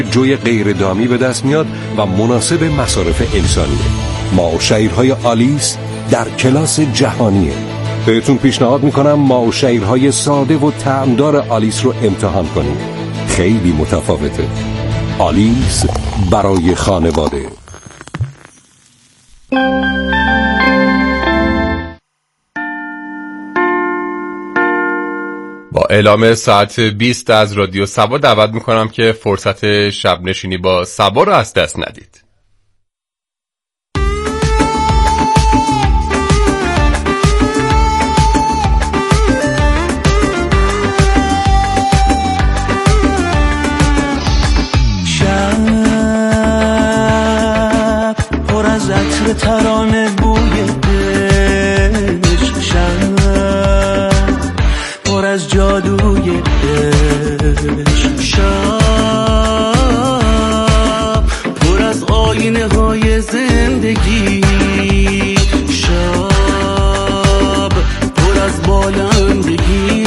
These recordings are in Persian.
جوی غیر دامی به دست میاد و مناسب مصارف انسانیه. ماه‌وشیرهای آلیس در کلاس جهانیه. بهتون پیشنهاد میکنم ماه‌وشیرهای ساده و طعمدار آلیس رو امتحان کنید. خیلی متفاوته. آلیس برای خانواده. با اعلام ساعت 20 از رادیو سبا دعوت میکنم که فرصت شب نشینی با سبا رو از دست ندید. شب پر از عطر ترانه بوی عشق، شب پر از جادوی عشق، شب پر از آینه های زندگی، شب پر از بالندگی،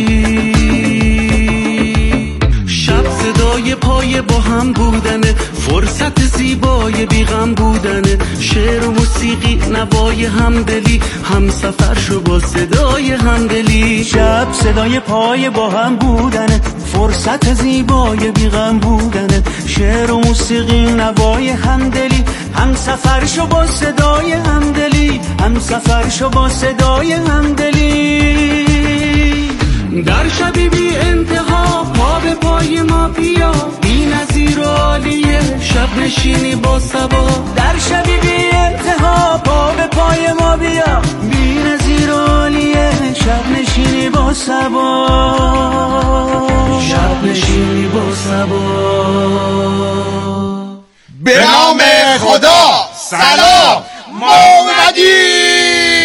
شب صدای پای با هم بودنه، فرصت زیبای بیغم بودنه، شعر و موسیقی نوای همدلی، هم سفر شو با صدای همدلی. شب صدای پای با هم بودنه، فرصت زیبای بیغم بودنه، شعر و موسیقی نوای همدلی، هم سفر شو با صدای همدلی، هم سفر شو با صدای همدلی. در شبی بی انتها پا به پای ما بیا، بی نظیر و عالیه شب نشینی با سبا. در شبی بی انتها پا به پای ما بیا، بی نظیر و عالیه شب نشینی با سبا، شب نشینی با سبا. به نام خدا سلام ما اومدیم.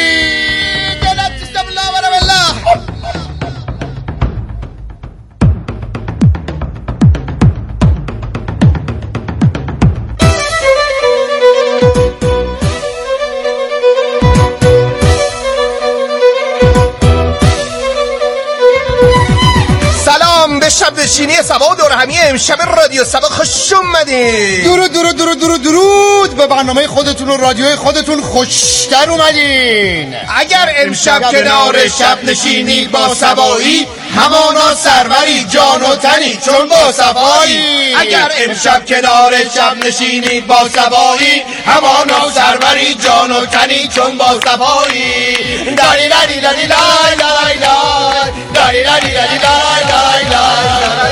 شب نشینی سبا و دور همی امشب رادیو سبا خوش اومدین. درود به برنامه خودتون و رادیوی خودتون خوشتر اومدین. اگر امشب کنار شب نشینی با سبایی، همانا سروری جان و تنی چون با سبایی. اگر امشب کنار شب نشینی با سبایی، همانا سروری جان و تنی چون با سبایی. داری داری داری لای لای لای، داری داری داری لای لای لای.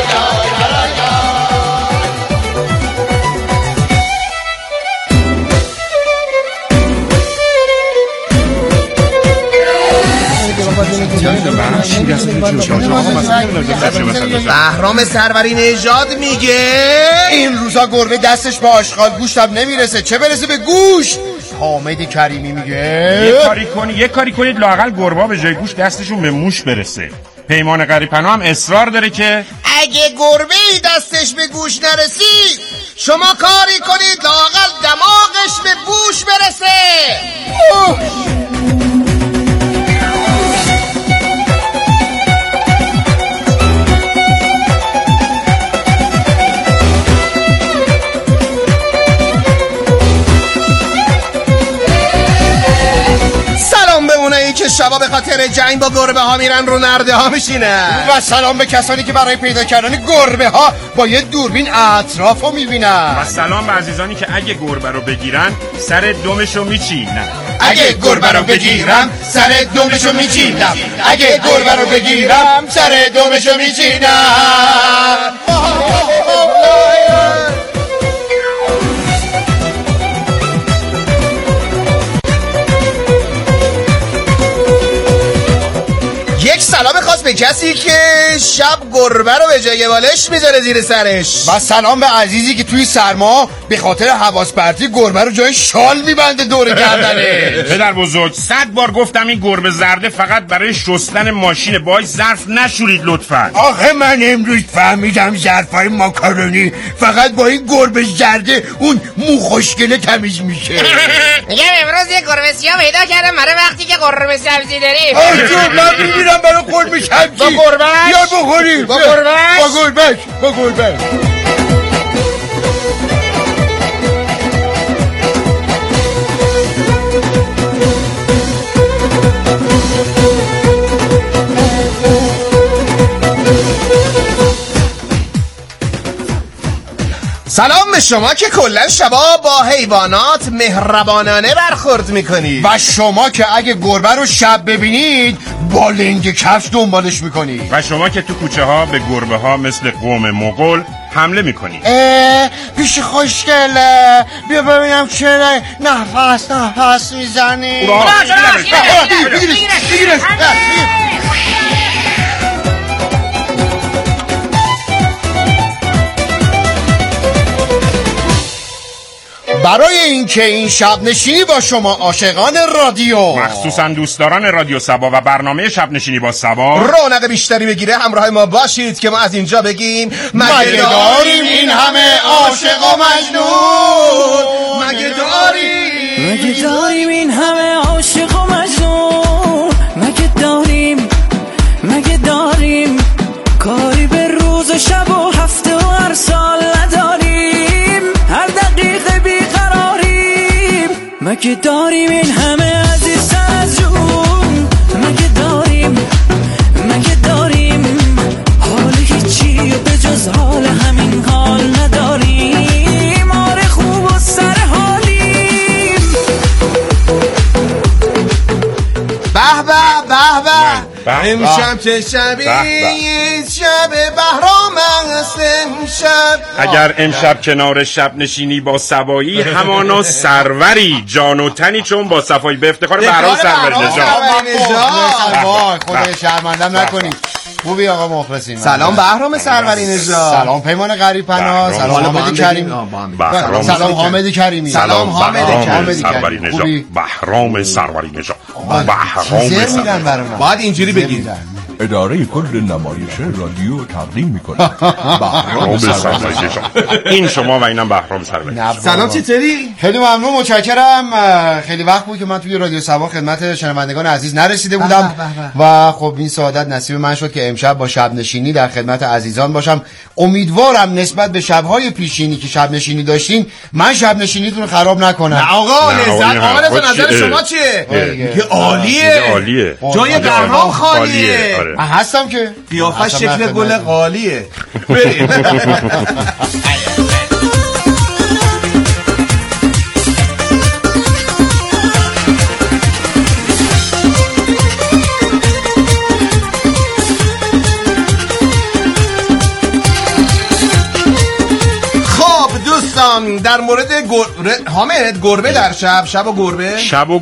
بهرام سروری نژاد میگه این روزا گربه دستش به آشغال گوشتم نمیرسه، چه برسه به گوشت. حامد کریمی میگه یه کاری کنید لااقل گربه به جای گوشت دستشون به موش برسه. پیمان غریب‌پناه هم اصرار داره که اگه گربه‌ای دستش به گوش نرسید، شما کاری کنید لااقل دماغش به گوش برسه. اونایی که شبا به خاطر جنگ با گربه ها میرن رو نرده ها میشینن. و سلام به کسانی که برای پیدا کردن گربه ها با یه دوربین اطراف رو میبینن. و سلام به عزیزانی که اگه گربه رو بگیرن سر دمشو میچینن. اگه گربه رو بگیرم سر دمشو میچینم. اگه گربه رو بگیرم سر دمشو میچینم. یک سلام خاص به کسی که شب گربه رو به جای بالش میذاره زیر سرش. و سلام به عزیزی که توی سرما به خاطر حواس پرتی گربه رو جای شال میبنده دور گردنه. پدر بزرگ 100 بار گفتم این گربه زرده فقط برای شستن ماشین، باهاش ظرف نشورید لطفا. آخه من امروز فهمیدم ظرفای ماکارونی فقط با این گربه زرده اون مو خوشگله تمیز میشه. میگم امروز یه گربه سیاه پیدا کردم برای وقتی که قرمه سبزی داریم. آجو من میگیرم برای قرمه سبزی. با گربهش؟ یا بخوریم. با گربهش؟ با گربهش. سلام به شما که کلا شبا با حیوانات مهربانانه برخورد میکنید و شما که اگه گربه رو شب ببینید با لنگ کفش دنبالش میکنید و شما که تو کوچه ها به گربه ها مثل قوم مغول حمله میکنید. پیش خوشگله بیا ببینم چرا نفس میزنی. بگیرش. برای اینکه این شب نشینی با شما عاشقان رادیو، مخصوصا دوستداران رادیو سبا و برنامه شب نشینی با سبا رونق بیشتری بگیره، همراه ما باشید که ما از اینجا بگیم مگه داریم این همه عاشق و مجنون؟ مگه داریم این همه عاشق و مجنون؟ مگه داریم کاری به روز و شب و هفته و هر سال نداریم؟ هر دقیقه بیقراریم. مگه داریم این همه عزیز از جون؟ مگه داریم حال هیچی به جز حال همین حال نداریم؟ آره خوب و سر حالیم. به امشب چه شبی، شب بهرام است امشب. اگر امشب کنار شب نشینی با سبایی همانا سروری جان و تنی، چون با صفایی به افتخار بهرام سروری نژاد. خدا شرمندم نکنی. خوبی آقا مخلصیم. سلام بهرام سروری نژاد. سلام پیمان غریب پناه. سلام حامد کریمی. سلام حامد کریمی. سلام حامد سروری نژاد. بهرام سروری نژاد. باید اینجوری بگید. اداره کل نمایش رادیو تقدیم میکنه. بهرام سروری نژاد. این شما و اینم بهرام سروری. سلام چطوری؟ خیلی ممنون، متشکرم. خیلی وقت بود که من توی رادیو سبا خدمت شنوندگان عزیز نرسیده بودم و خب این سعادت نصیب من شد که امشب با شب نشینی در خدمت عزیزان باشم. امیدوارم نسبت به شب‌های پیشینی که شب نشینی داشتین من شب نشینیتون رو خراب نکنم. نه آقا، لذت نظر شما چیه؟ میگه عالیه. جای بهرام خالیه. من هستم که قیافش شکل گل قالیه. بریم. در مورد حامد گربه در شب و گربه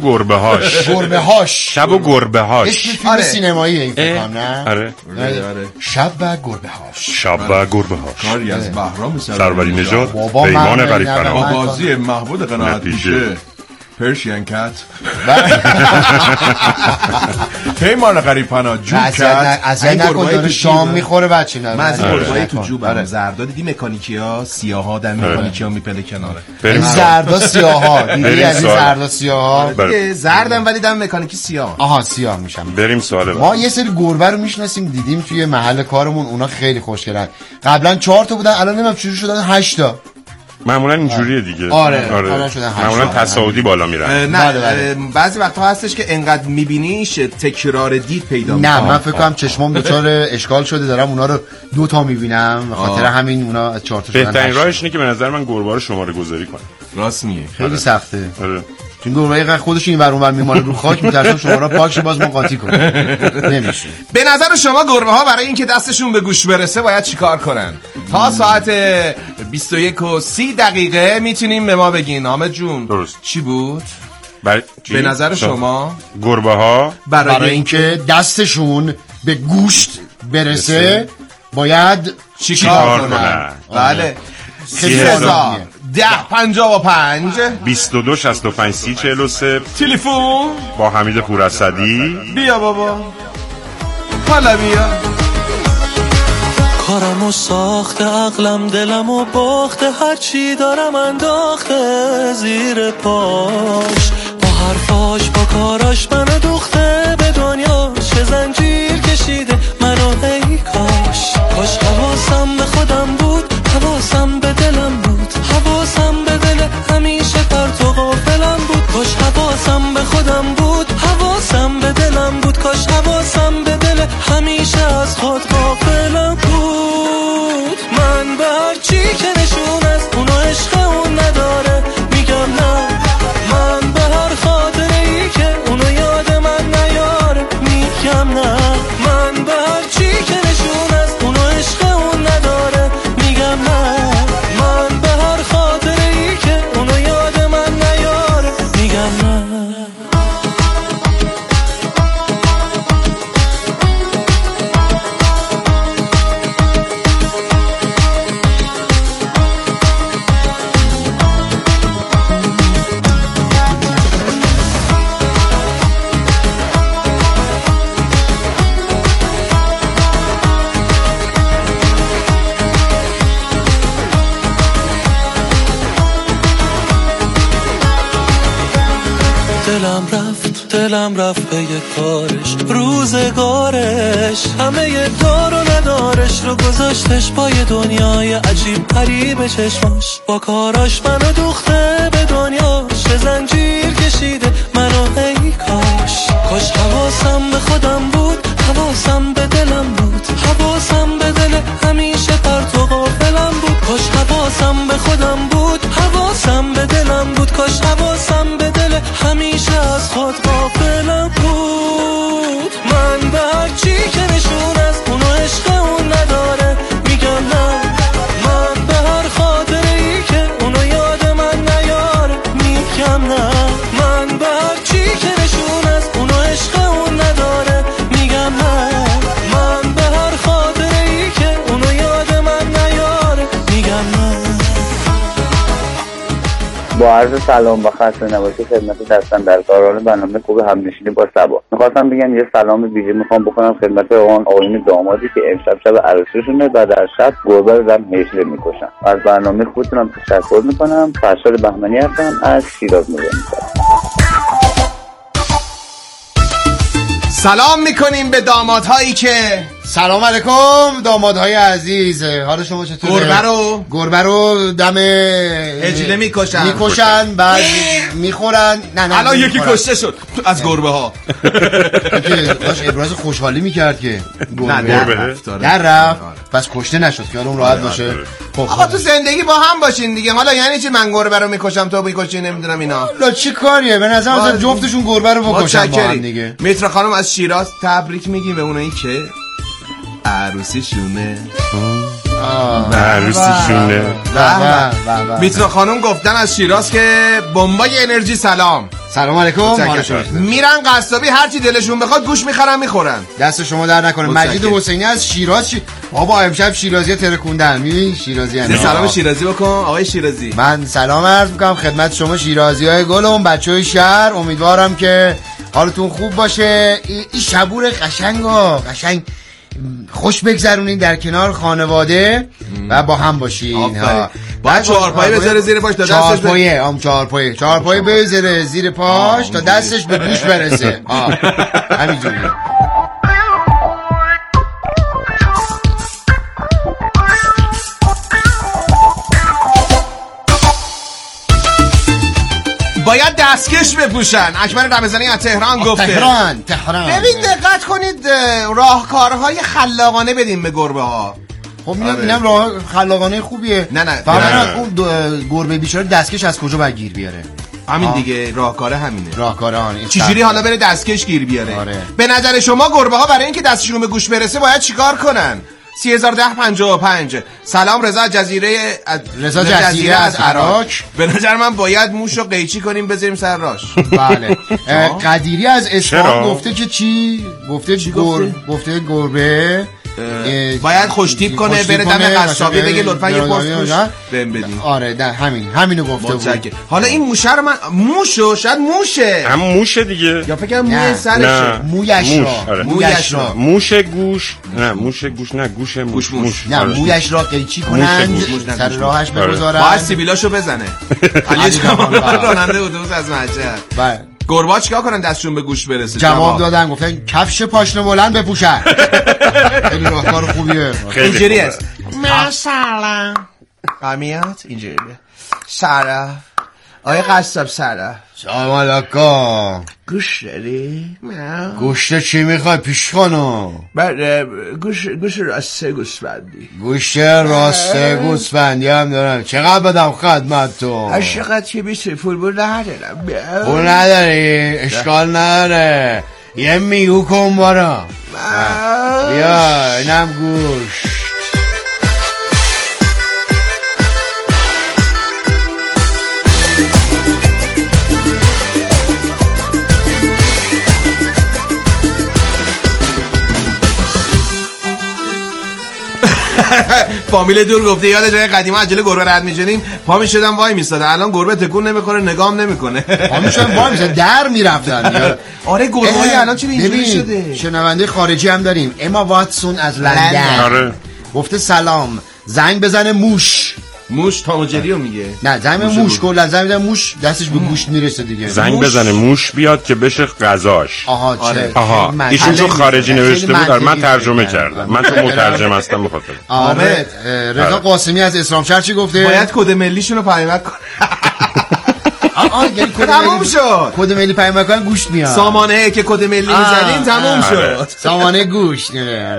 هاش اسم فیلم سینمایی این فکرم نه؟ آره شب و گربه هاش کاری از بهرام سروری نژاد. پیمان غریب پناه. بازی محمود قناعت پیشه پرشین کت. پیمان غریب پناه جون کت. از این نکن شام میخوره بچه نه. من از گربه‌ای تو جوبم زردا دیدی، مکانیکی‌ها سیاها در مکانیکی‌ها میپله کناره. این زردا سیاها دیدی؟ از این زردا سیاها زردم ولی دم مکانیکی سیاه. آها سیاه میشم. بریم سوال بعد. ما یه سری گربه رو میشناسیم، دیدیم توی محل کارمون، اونا خیلی خوشگلن. قبلا 4 تا بودن، الان نمیدونم چجوری شدن 8 تا. معمولا اینجوریه دیگه. آره. معمولا تصاعدی بالا میرن. نه بعضی وقتا هستش که انقدر میبینیش تکرار دید پیدا میکنه. نه من فکر کنم چشمام دچار اشکال شده، دارم اونا رو 2 تا میبینم، به خاطر همین اونا از 4 تا شدن. بهترین راهش اینه که به نظر من گربه رو شماره گذاری کنه. راست میگه، خیلی سخته. چون گربه خودش این ور اون ور میمونه رو خاک، میترسم شماره پاکش باز ما قاطی کنه. نمیشه. به نظر شما گربه ها برای اینکه دستشون به گوش برسه باید چیکار کنن؟ تا ساعت 21:30 میتونیم به ما بگین. حامد جون درست چی بود؟ به نظر شما گربه ها برای اینکه دستشون به گوشت برسه باید چیکار کنن؟ بله. 1055 22 65 30 43 تلفن با حمید پوراسدی. بیا بابا حالا بیا. کارمو ساخته، عقلم دلمو باخته، هرچی دارم انداخته زیر پاش. با حرفاش با کاراش منو دوخته، به دنیا چه زنجیر کشیده منو. ای کاش حواسم به خودم بود، حواسم به دلم بود، حواسم به دل همیشه پرت و غافلم بود. کاش حواسم به خودم بود، حواسم به دلم بود، کاش حواسم به دل همیشه از خود غافلم بود. من به هر چی که نشون از اون دلم رفت به یه کارش، روزگارش همه دار و ندارش رو گذاشتش با یه دنیای عجیب غریب چشماش، با کاراش منو دوخته به دنیاش، زنجیر کشیده منو ای کاش حواسم به خودم بود، حواسم به دلم بود، حواسم به دل همیشه پرت و غافلم بود، کاش حواسم به خودم بود، حواسم به دلم بود، کاش حواسم به دل همیشه از خود غافلم بود. من به هر چی که نشون از اونو عشق اون نداره میگم نه، من به هر خاطره ای که اونو یاد من نیاره میگم نه، من به هر چی که نشون از اونو عشق اون نداره میگم نه، من به هر خاطره ای که اونو یاد من نیاره میگم نه. با عرض سلام و خسته نباشی خدمت دستن در کاران برنامه خوب همنشینی با صبا. میخواستم بگم یه سلام ویژه میخوام بکنم خدمت آقایون دامادی که امشب شب عروسیشونه و در شب گربه رو دم هجله میکشن. از برنامه خودتونم تشکر میکنم. فرشاد بهمنی هستم از شیراز میگم. سلام میکنیم به دامادهایی که سلام علیکم دامادهای عزیز، حال شما چطوره؟ گربه رو دم هجله میکشن بعد میخورن. نه الان یکی کشته شد از گربه ها. داشت ابراز خوشحالی میکرد که گربه در رفت پس کشته نشد، خیالم راحت باشه. آقا تو زندگی با هم باشین دیگه. حالا یعنی چی من گربه رو میکشم تو میکشی نمیدونم اینا؟ لا چی کاریه؟ به نظر من جفتشون گربه رو بکشن با هم دیگه. میترا خانم از شیراز تبریک میگیم به اونایی که عروسیشونه. میترا خانم گفتن از شیراز که بمبای انرژی سلام علیکم. میرن قصابی هرچی دلشون بخواد گوش میخرن میخورن. دست شما در نکنه. مجید حسینی از شیراز بابا امشب شیرازی ترکوندن. میبینی شیرازی هم سلام شیرازی بکن آقای شیرازی. من سلام عرض میکنم خدمت شما شیرازی های گلم، بچه های شهر. امیدوارم که حالتون خوب باشه. این شبور قشنگ خوش بگذرونین در کنار خانواده و با هم باشین. باید چهارپایه بذاره زیر پاش تا دستش چهارپایه بذاره زیر پاش تا دستش به گوش برسه. همینجوری. باید دستکش بپوشن. اکبر رمضانی از تهران گفته. تهران. ببین دقت کنید راهکارهای خلاقانه بدیم به گربه ها. خب اینم راه خلاقانه خوبیه. نه اون گربه بیچاره دستکش از کجا باید گیر بیاره؟ همین دیگه راهکاره همینه. چجوری حالا بره دستکش گیر بیاره؟ به نظر شما گربه ها برای اینکه دستشون به گوش برسه باید چیکار کنن؟ 301055. سلام رضا جزیره از عراق. به نظر من باید موشو قیچی کنیم بذاریم سر راش. بله. قدیری از اصفهان گفته که چی؟ گفته گربه باید خوشتیپ کنه بره دم قصابی بگه لطفا یه پست بهم بدین. آره همینو گفته بود. حالا این موشه رو من شاید موشه هم موشه دیگه یا فکر موی سرشه. مویش را موشه گوش نه موشه گوش نه گوش موش نه مویش را قیچی کنند سر راهش بگذارن. باید سیبیلاشو بزنه. علی جوان راننده اتوبوس از مهجر. گربه چیکار کنن دستشون به گوش برسه؟ جواب دادن گفتن کفش پاشنه بلند بپوشن. خیلی راهکار خوبیه. اینجوری است. مثلا قمیات اینجوری. سارا آیا قصاب سارا سلام علیکم. گوش داری؟ گوشت چی میخوای پیش خانم؟ گوش راسته گوسفندی. گوشت راسته گوسفندی هم دارم. چقدر بدم خدمت تو؟ از چقدر که بیسته پول ندارم. پول نداری؟ اشکال نداره. یه میگو کن بارا. بیا اینم گوش. فامیل دور گفته یاد جای قدیما عجله گربه رد می‌شدیم پا می‌شدم وای می‌ایستادن. الان گربه تکون نمی‌خوره نگام نمی‌کنه. پا می‌شدن وای می‌ایستادن در می‌رفتن. آره گربه‌ای الان چه اینجوری شده؟ شنونده خارجی هم داریم. اما واتسون از لندن گفته سلام زنگ بزنه موش موش تام و جریو میگه. نه زمین موش کلا زمین موش دستش به گوشت میرسه دیگه. زنگ بزنه موش بیاد که بشه غذاش. آها چه ایشون تو خارجی نوشته بود من ترجمه کردم. من تو مترجم هستم بخاطر. آره رضا قاسمی از اسلامشهر چی گفته؟ باید کد ملیشونو پیامک کنه. یعنی تموم شد. کد ملی پیامک کنن گوشت میاد. سامانه که کد ملی میزنین تموم شد. سامانه گوشت.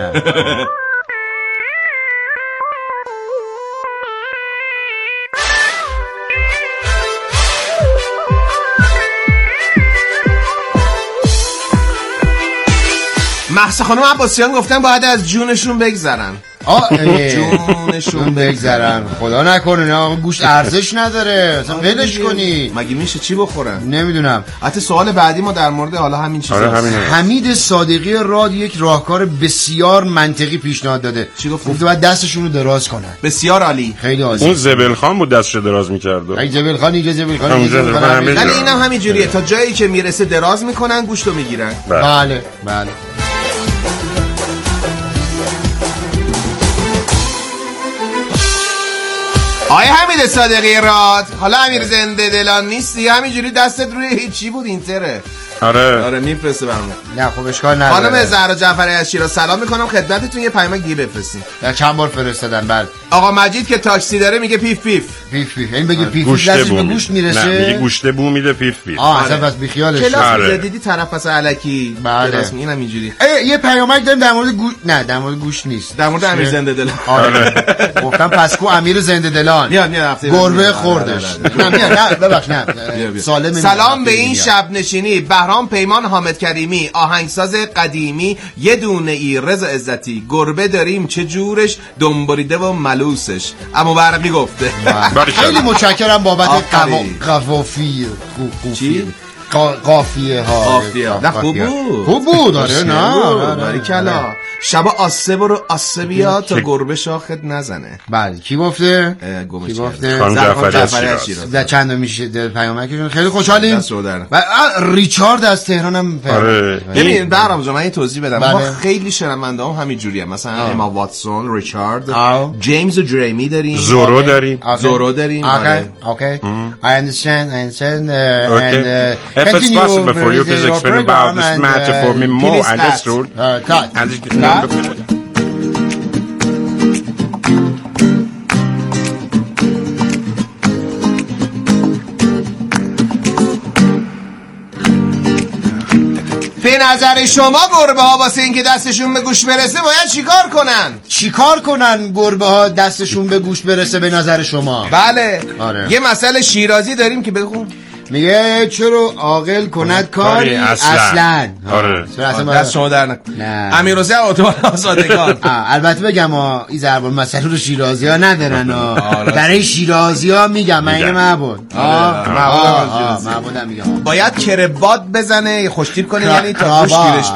مهسا خانم عباسیان گفتن باید از جونشون بگذرن. جونشون بگذرن. خدا نکنه آقا گوشت ارزش نداره اصلا ولش کنی. مگه میشه چی بخورن؟ نمیدونم. حتی سوال بعدی ما در مورد حالا همین چیزاست. حمید صادقی راد یک راهکار بسیار منطقی پیشنهاد داده. چی گفت؟ گفته باید دستشون رو دراز کنن. بسیار عالی. خیلی عالی. اون زبل خان بود دستشو دراز می‌کرد. ای زبل خان اینجا زبل خان ولی اینم همین جوریه تا جایی که میرسه دراز میکنن گوشتو میگیرن. بله. آیا حمید صادقی راد حالا امیر زنده دلان نیستی همینجوری دستت روی هیچی بود اینتره. آره میفرسته برام. نه خب اشکال نداره. خانم زهرا جعفری از شیراز سلام میکنم خدمتتون. یه پیامک دیگه بفرستین. چند بار فرستادن. بله. آقا مجید که تاکسی داره میگه پیف پیف. یعنی بگه پیف دستش به گوشت میرسه. نه میگه گوشت بو میده پیف. اصلا پس بی خیالش. کلاس دیدی طرف پس الکی. کلاس اینم اینجوری. یه پیامک داریم در مورد گوشت. نه در مورد گوشت نیست. در مورد امیر زنده دلان. گفتم پس کو امیر زنده دلان. گربه خوردش. نه ببخش نه. سلام به این شب نشینی بهرام پیمان حامد کریمی آهنگساز قدیمی یه دونه ای رضا عزتی گربه داریم چه جورش دنبالیده و ملوسش اما برقی گفته. خیلی متشکرم بابت قوافی قافیه ها. نه خوب بود. آره نه باریکلا. شبا آسه برو آسه بیا تا گربه شاخت نزنه. بله کی گفته؟ خانم جعفری از شیراز. در چند میشه پیامکشون خیلی خوشحالیم. و ریچارد از تهران هم. ببین برام جان من یه توضیح بدم. ما خیلی شنونده‌ام همین جوریه مثلا اما واتسون، ریچارد، جیمز و جریمی داریم. زورو داریم. Okay. I understand. And if it's possible for you to explain about this matter for me more understood. به نظر شما گربه ها واسه اینکه دستشون به گوش برسه باید چیکار کنن گربه ها دستشون به گوش برسه به نظر شما؟ بله یه مسئله شیرازی داریم که بگو. میگه چرا عاقل کند کاری اصلا. دست شما در نکن. امیرحسین اتوبان آزادگان. البته بگم این ضرب المثل رو شیرازی ها ندارن. برای شیرازی ها میگم من اینه معبود. معبودم میگم باید کرباد بزنه خوشتیب کنه یعنی تا گوش گیرش.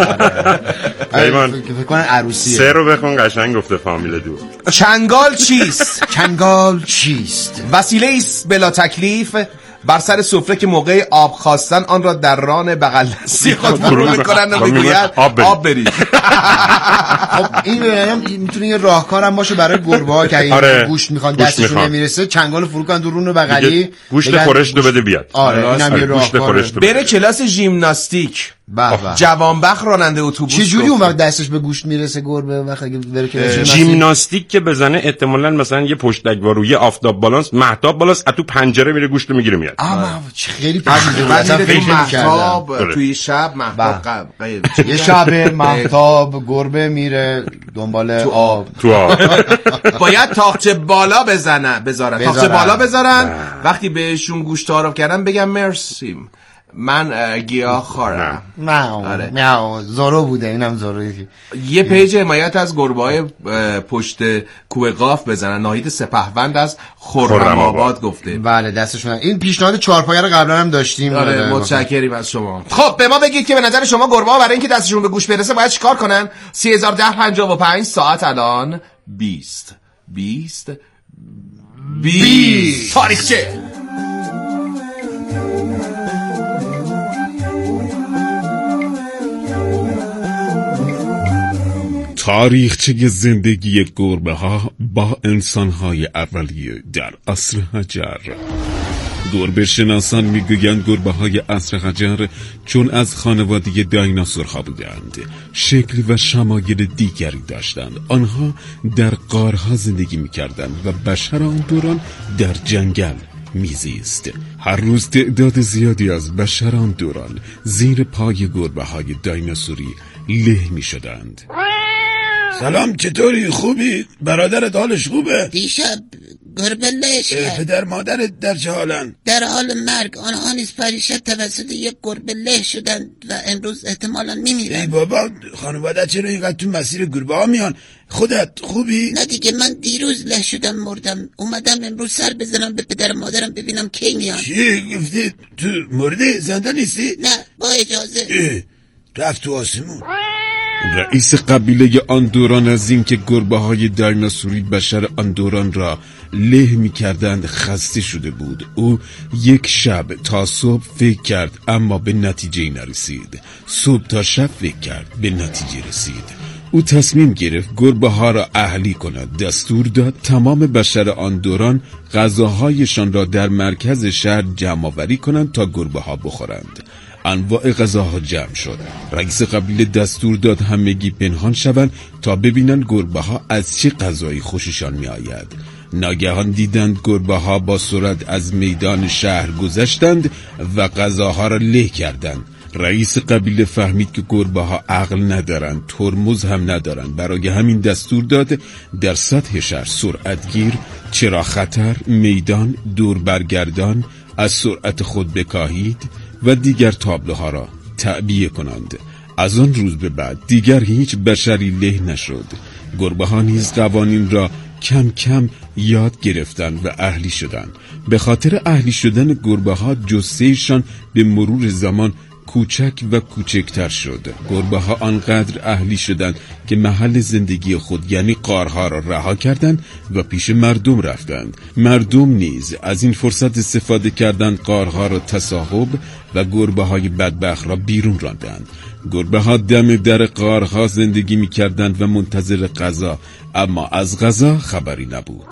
فکر کنن عروسیه. سه رو بخون قشنگ گفته فامیل دور. چنگال چیست؟ وسیله ایست بلا تکلیف بر سر سفره که موقع آب خواستن آن را در ران بغل دستی خود فرو میکنن و میگوید آب بری. خب این میتونه یه راهکارم باشه برای گربه ها که این گوشت میخوان دستشون نمیرسه چنگال فرو کنن تو رون بغلی گوشت خورشت رو بده بیاد. اینم یه راهکار. بره کلاس ژیمناستیک. جوانبخ راننده اتوبوس. چه جوری اون وقت دستش به گوشت میرسه گربه وقت اگه بره کلاس ژیمناستیک که بزنه احتمالاً مثلا یه پشتکوار روی آفتاب بالانس مهتاب بالانس از تو پنجره میره گوشت رو میگیره میاد. خیلی مهتاب توی شب مهتاب یه شب مهتاب گربه میره دنبال تو آب. باید تاقچه بالا بذارن وقتی بهشون گوشت تعارف کردن بگم مرسی من گیاه خورم. میاو زورو بوده اینم زورویی. یه پیج حمایت از گربه‌های پشت کوه قاف بزنن. ناهید سپهبند از خرم‌آباد گفته. بله دستشون این پیشنهاد چهارپایه رو قبلا هم داشتیم. متشکریم از شما. خب به ما بگید که به نظر شما گربه‌ها برای اینکه دستشون به گوش برسه باید چیکار کنن؟ 301055 ساعت الان 20 تاریخچه. تاریخچه زندگی گربه ها با انسان های اولیه در عصر حجر. گربه شناسان میگویند گربه های عصر حجر چون از خانواده دایناسورها بودند شکل و شمایل دیگری داشتند. آنها در غارها زندگی میکردند و بشر آن دوران در جنگل میزیست. هر روز تعداد زیادی از بشر آن دوران زیر پای گربه های دایناسوری له میشدند. سلام، چطوری؟ خوبی؟ برادرت حالش خوبه؟ دیشب گربه لش کرد. پدر مادرت در چه حالن؟ در حال مرگ. آنها نیز پریشب توسط یک گربه له شدند و امروز احتمالاً میمیرند. ای بابا، خانواده چرا اینقدر تو مسیر گربه ها میان؟ خودت خوبی؟ نه دیگه، من دیروز له شدم مردم. اومدم امروز سر بزنم به پدر مادرم ببینم کی میان. چی گفتی؟ تو مرده؟ زنده نیستی؟ نه، با اجازه. رفت تو آسمون. رئیس قبیله آن دوران از این که گربه های دایناسوری بشر آن دوران را له می کردند خسته شده بود. او یک شب تا صبح فکر کرد اما به نتیجه نرسید. صبح تا شب فکر کرد، به نتیجه رسید. او تصمیم گرفت گربه ها را اهلی کند. دستور داد تمام بشر آن دوران غذاهایشان را در مرکز شهر جمع آوری کنند تا گربه ها بخورند. انواع غذاها جمع شد. رئیس قبیله دستور داد همگی پنهان شوند تا ببینند گربه ها از چه غذایی خوششان می آید. ناگهان دیدند گربه ها با سرعت از میدان شهر گذشتند و غذاها را له کردند. رئیس قبیله فهمید که گربه ها عقل ندارند، ترمز هم ندارند. برای همین دستور داد در سطح شهر سرعتگیر، چرا خطر، میدان، دور برگردان، از سرعت خود بکاهید و دیگر تابلوها را تعبیه کنند. از آن روز به بعد دیگر هیچ بشری له نشد. گربه ها نیز قوانین را کم کم یاد گرفتند و اهلی شدند. به خاطر اهلی شدن گربه ها جثه‌شان به مرور زمان کوچک و کوچکتر شد. گربه ها آنقدر اهلی شدند که محل زندگی خود یعنی غارها را رها کردند و پیش مردم رفتند. مردم نیز از این فرصت استفاده کردند، غارها را تصاحب و گربه های بدبخت را بیرون راندند. گربه ها دم در غارها زندگی می کردند و منتظر غذا، اما از غذا خبری نبود.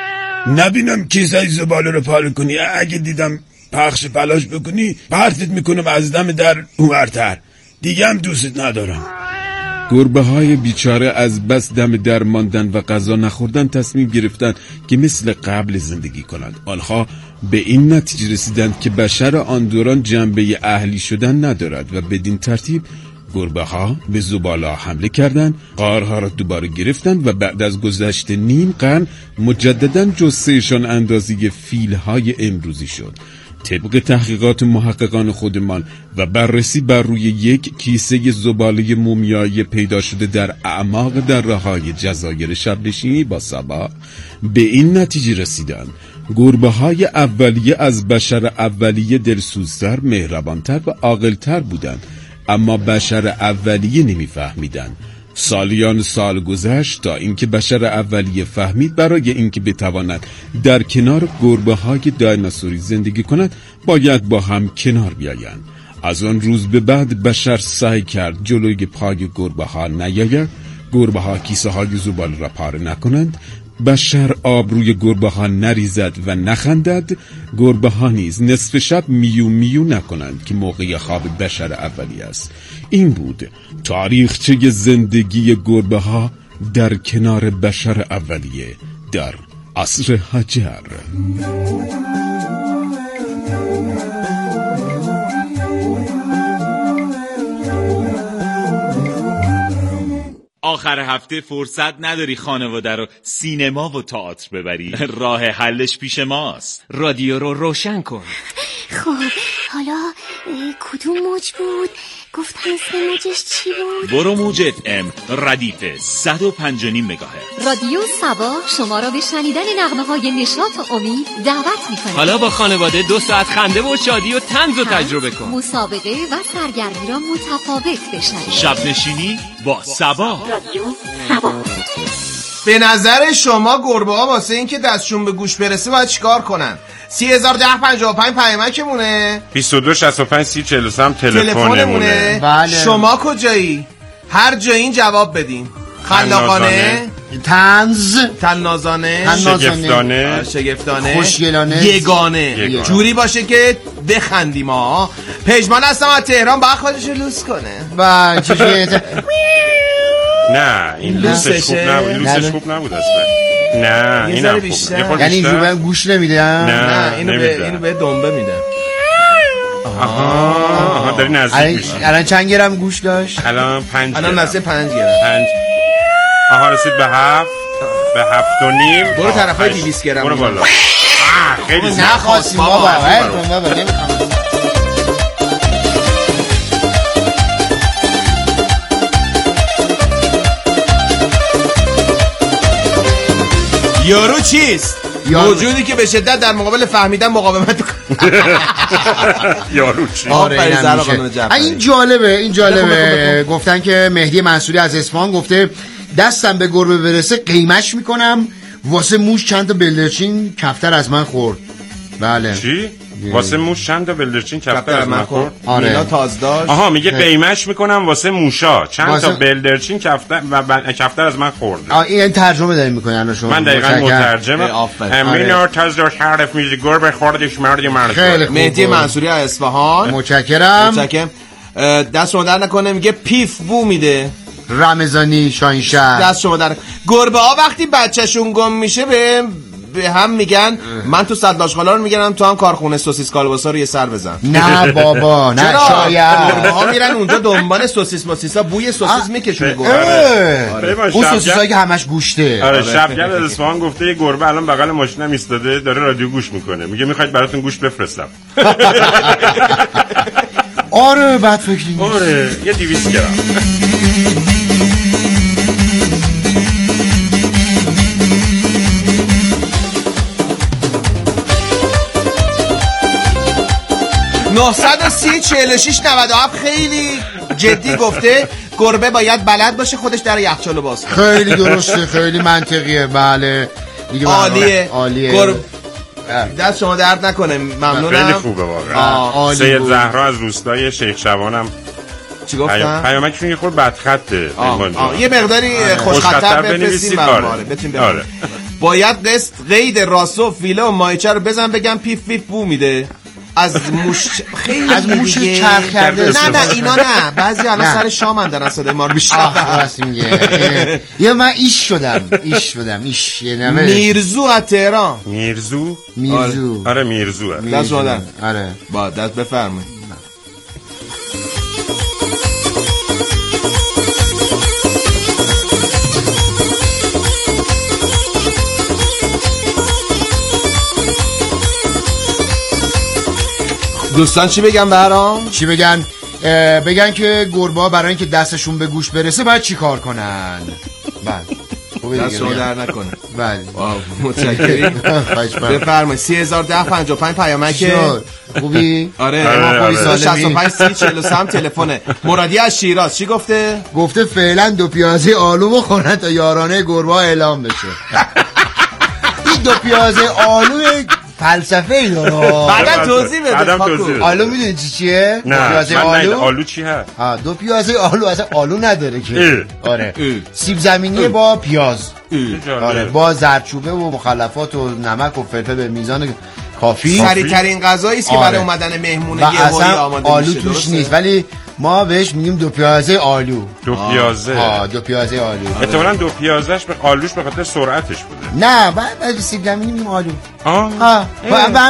نبینم کیسه زباله رو پاره کنی. اگه دیدم پخش پلاش بکنی پرتت میکنم از دم در اونورتر. دیگه هم دوست ندارم. گربه های بیچاره از بس دم در ماندن و غذا نخوردن تصمیم گرفتند که مثل قبل زندگی کنند. آنها به این نتیجه رسیدند که بشر آن دوران جنبه اهلی شدن ندارد و بدین ترتیب گربه ها به زباله حمله کردند، غارها را دوباره گرفتند و بعد از گذشت نیم قرن مجددا جثه‌شان اندازه فیل‌های امروزی شد. طبق تحقیقات محققان خودمان و بررسی بر روی یک کیسه زباله مومیایی پیدا شده در اعماق دره‌های جزایر شبنشینی با سبا، به این نتیجه رسیدند گربه های اولیه از بشر اولیه دلسوزتر، مهربانتر و عاقلتر بودند، اما بشر اولیه نمیفهمیدند. سالیان سال گذشت تا اینکه بشر اولیه فهمید برای اینکه بتواند در کنار گربه های دایناسوری زندگی کند باید با هم کنار بیایند. از آن روز به بعد بشر سعی کرد جلوی پای گربه ها نیاید، گربه ها کیسه های زباله را پاره نکنند، بشر آبروی گربه ها نریزد و نخندد، گربه ها نیز نصف شب میو میو نکنند که موقع خواب بشر اولیه است. این بود تاریخچه زندگی گربه ها در کنار بشر اولیه در عصر حجر. آخر هفته فرصت نداری خانواده رو سینما و تئاتر ببری؟ راه حلش پیش ماست. رادیو رو روشن کن. خب حالا کدوم موج بود؟ گفتن اسم موجش چی بود؟ برو موج FM ردیف 105.5 مگاهرتز. رادیو سبا شما را به شنیدن نغمه‌های نشاط و امید دعوت می‌کند. حالا با خانواده 2 ساعت خنده و شادی و طنز رو تجربه کن. مسابقه و سرگرمی را متفاوت بشنوید. شب نشینی با سبا. رادیو سبا. به نظر شما گربه ها واسه این که دستشون به گوش برسه باید چیکار کنن؟ 301055 پیامکمونه، 2265 3043 تلفنمونه. بله. شما کجایی؟ هر جایین جواب بدین. خلاقانه، تنازانه، شگفتانه، خوشگلانه، یگانه. جوری باشه که بخندیم ها. پژمان هستم از تهران، باید خودشو لوس کنه. با چجوری؟ نه این لوسش خوب نبود. لوسش خوب نبود اصلا. نه یه ذره بیشتر. یعنی اینجوری بهم گوش نمیدن؟ نه اینو به دنبه میدن. آها داری نزدیک میشی. الان چند گرم گوش داشت؟ الان 5 الان نزدیک 5 گرم. 5. آها رسید به 7. به 7.5. برو طرفای 200 گرم. برو بالا. خیلی زیاد. نخواستیم بابا. نمیخوام. یارو چیست؟ موجودی که به شدت در مقابل فهمیدن مقاومت کنه. یارو چی؟ این جالبه. گفتن که مهدی منصوری از اصفهان گفته دستم به گربه برسه قیمش میکنم، واسه موش چند تا بلدرچین کفتر از من خورد. بله. چی؟ واسه موش چند تا بلدرچین کفتر از من خورد؟ میلا تازداشت. آها میگه قیمش میکنم واسه موشا چند تا بلدرچین کفتر و کفتر از من خورد. این ترجمه داریم میکنن شما. من دقیقاً مترجمم. میلا تازداشت حرف میزی گربه خوردش مردی مرد. مهدی منصوری از اصفهان. متشکرم. دست شما در نکنه. میگه پیف بو میده. رمضانی شاهینشهر. دست شما در. گربه ها وقتی بچه‌شون گم میشه به هم میگن من تو صدلاشخالا رو میگنم، تو هم کارخونه سوسیس کالباسا رو یه سر بزن. نه بابا نه شاید. گربه ها میرن اونجا دنبال سوسیس موسیسا، بوی سوسیس میکشونه گربه. اون سوسیسایی که همش گوشته. آره شبگرد از اصفهان گفته یه گربه الان بغل ماشینم ایستاده داره رادیو گوش میکنه، میگه میخواید براتون گوش بفرستم. آره بعد فکر نیست. آره یه 200 گرم. $930 46 97 خیلی جدی گفته گربه باید بلد باشه خودش در یخچالو باز کنه. خیلی درسته، خیلی منطقیه. بله عالیه. گربه دست شما درد نکنه، ممنونم. خیلی خوبه واقعا. سید زهرا از روستای شیخ شوانم چی گفتن؟ پیامکشون یه خورده بدخطه. یه مقداری خوشخطر بفرستیم برام بتونیم. آره. باید قید راسو فیله و مایچه رو بزن بگم پیف پیف بو میده. از موش خیلی از موش چرخ کرده. نه اینا نه، بعضی الان سر شامن دارن صدای ما رو میشنون. یا من ایش شدم. میرزو از تهران. میرزو آره میرزو. دست شما آره با دست بفرمایید. دوستان چی بگن برام؟ چی بگن؟ بگن که گربه‌ها برای اینکه دستشون به گوش برسه باید چی کار کنن؟ بله دست شما در نکنه. بله متشکرم. بفرمایید. 301055 پیامک خوبی؟ آره 65 30 43 تلفن. مرادی از شیراز چی گفته؟ گفته فعلا 2 پیازه آلو بخورن تا یارانه گربه‌ها اعلام بشه. این 2 پیازه آلو فلسفه ای داره. بعدا توضیح بده. آلو میدونی چیه؟ پیازه آلو چی هست؟ 2 پیازه آلو اصلا آلو نداره که. آره سیب زمینی با پیاز. آره با زردچوبه و مخلفات و نمک و فلفل به میزان کافی. سریع‌ترین غذایی است که برای اومدن مهمون یه هوایی آماده آلو توش نیست، ولی ما بهش میگیم 2 پیازه آلو. 2 پیازه 2 پیازه آلو. احتمالاً 2 پیازش به آلوش به خاطر سرعتش بوده. نه بعد سیب زمینی میگیم آلو.